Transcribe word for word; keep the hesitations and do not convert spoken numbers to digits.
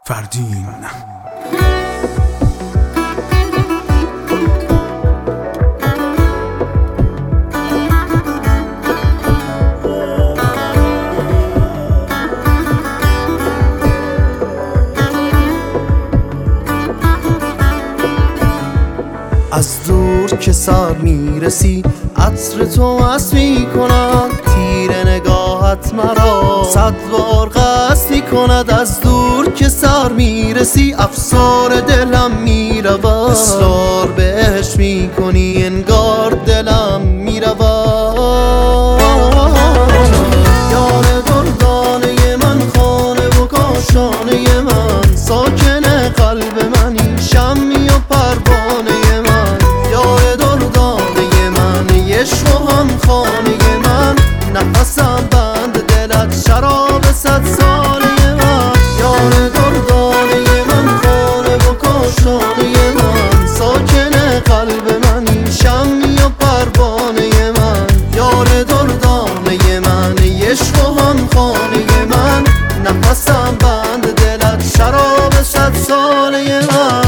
فردین. از دور که سر میرسی عطر تو مست میکند، تیر نگاهت مرا صد بار قصد میکند. از دور که سر میرسی افسار دلم میرود، اصرار بهش میکنی انگار دلم میرود. یار دردانه من، خانه و کاشانه من، ساکن قلب منی، شمی و پروانه عشق و هم خانه من. نفسم بند دلت، شراب صد ساله من. یار دردانه من، خانه و کاشانه من، ساکن قلب منی، شمی و پروانه من. یار دردانه من، عشق و هم خانه من. نفسم بند دلت، شراب صد ساله من.